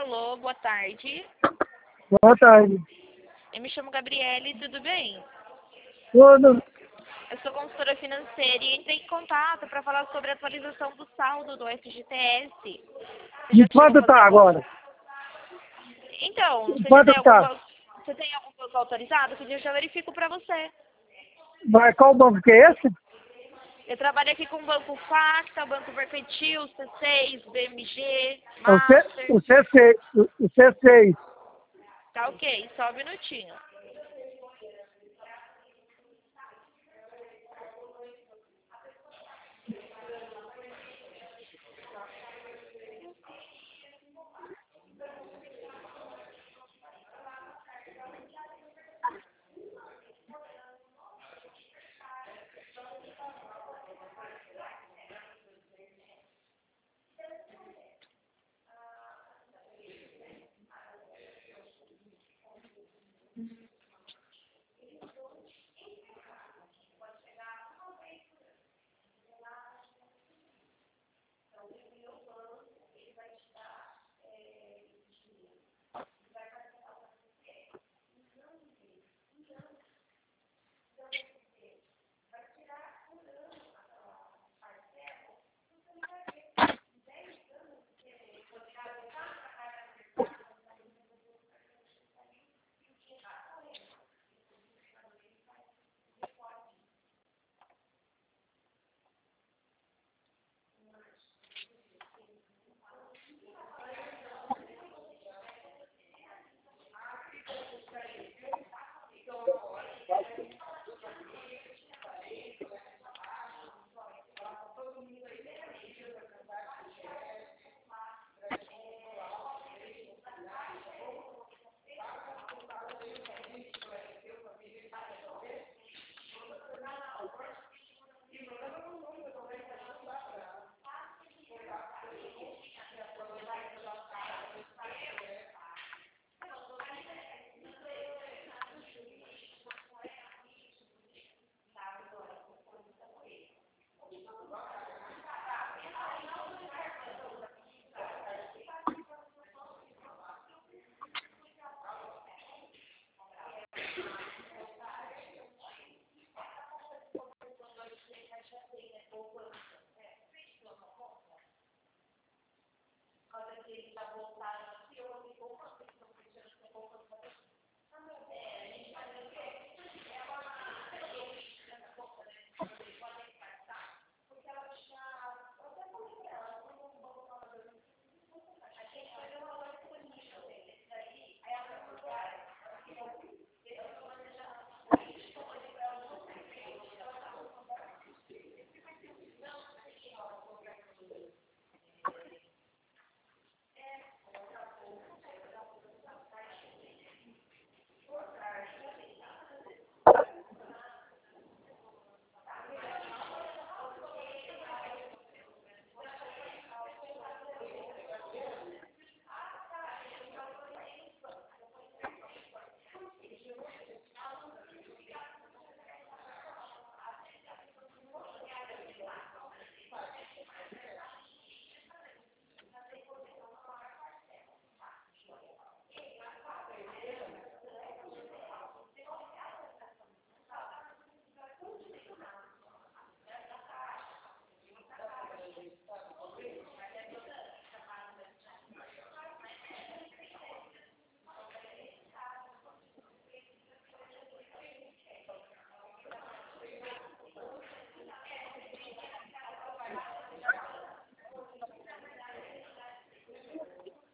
Alô, boa tarde. Boa tarde. Eu me chamo Gabriele, tudo bem? Tudo. Eu sou consultora financeira e entrei em contato para falar sobre a atualização do saldo do FGTS. Você já De chegou a quanto fazer tá algum... agora? Então, De você já quanto tem algum tá? banco... Você tem algum banco autorizado? Que eu já verifico para você. Vai, qual banco que é esse? Eu trabalho aqui com o Banco Facta, Banco Mercantil, C6, BMG, É Master. o C6. O C6. Tá ok, só um minutinho.